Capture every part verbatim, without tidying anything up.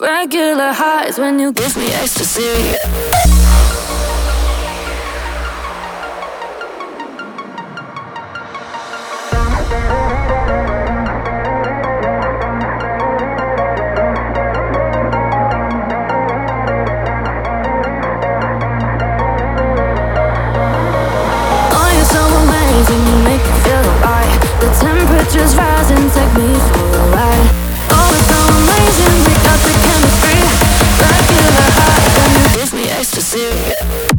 Regular highs when you give me ecstasy. Temperatures rising, take me for a ride. Oh, it's so amazing, we got the chemistry. Regular high when you give me ecstasy.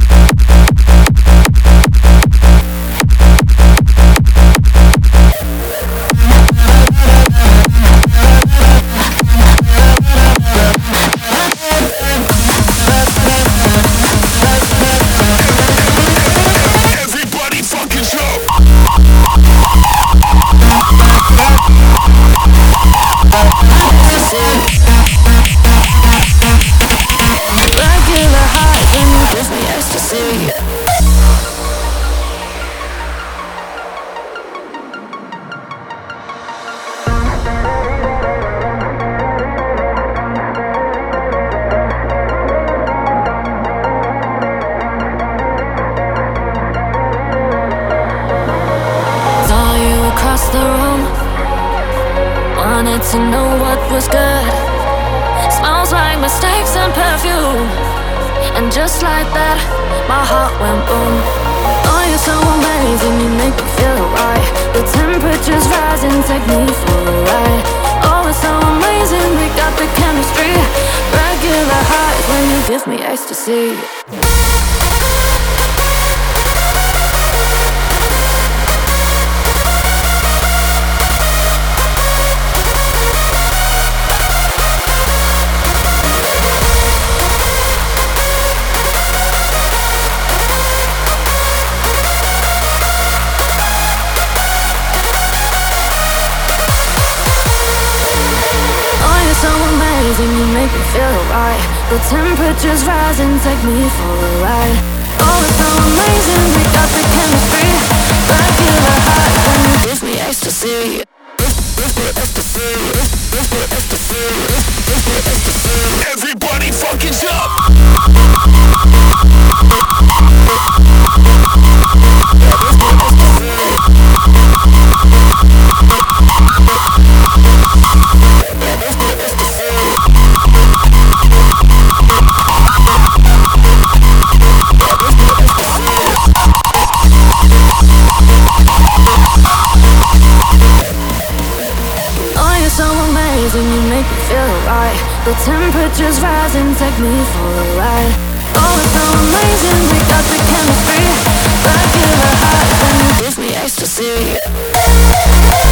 To know what was good. Smells like mistakes and perfume. And just like that, my heart went boom. Oh, you're so amazing, you make me feel right. The temperature's rising, take me for a ride. Oh, it's so amazing, we got the chemistry. Regular highs when you give me ecstasy. So amazing, you make me feel right. The temperature's rising, take me for a ride. Oh, it's so amazing, we got the chemistry. Regular high when you give me ecstasy. Everybody fucking jump. The temperature's rising, take me for a ride. Oh, it's so amazing, we got the chemistry. Regular high when you give me ecstasy.